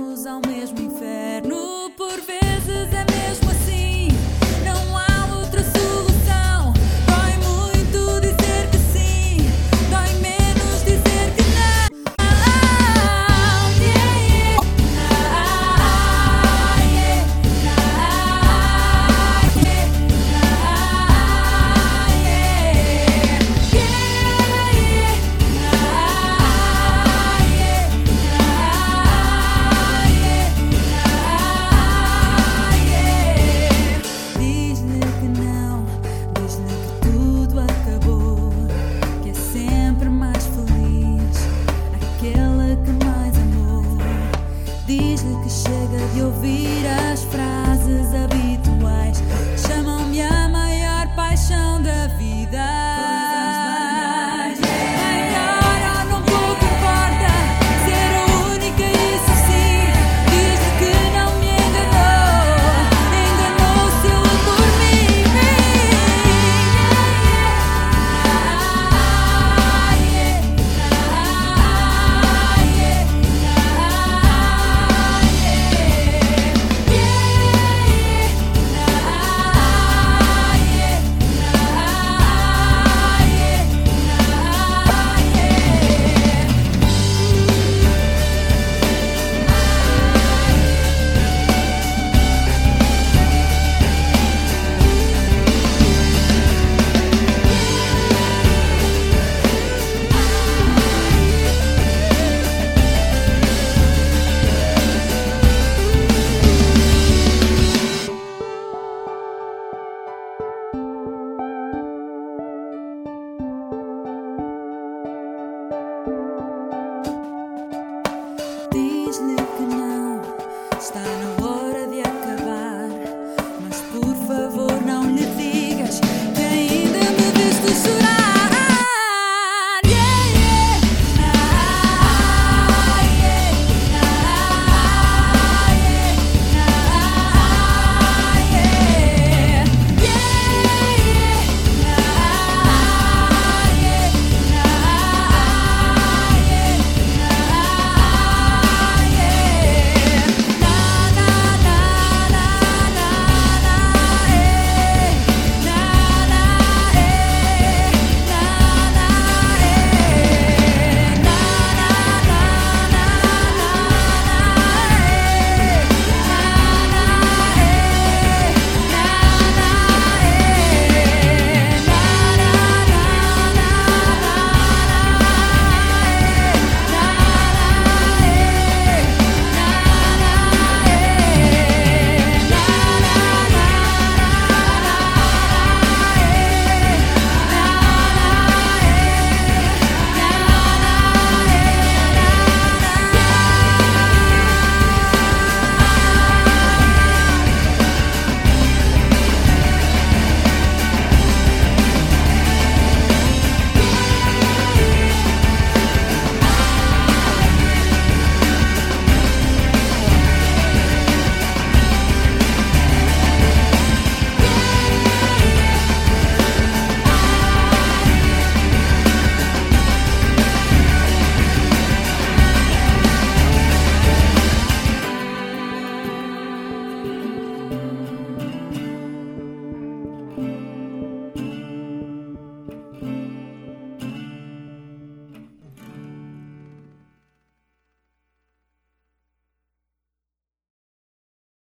Vamos ao mesmo inferno, por vezes é mesmo assim. Não há outra solução. Dói muito dizer que sim, dói menos dizer que não. Diz-lhe que não, diz-lhe que tudo acabou, que é sempre mais feliz aquela que mais amou. Diz-lhe que chega de ouvir as frases habituais que chamam-me a maior paixão da vida. Maior ou não pouco importa ser a única, isso sim. Diz-lhe que não me enganou, enganou-se ele por mim. Diz-lhe que não.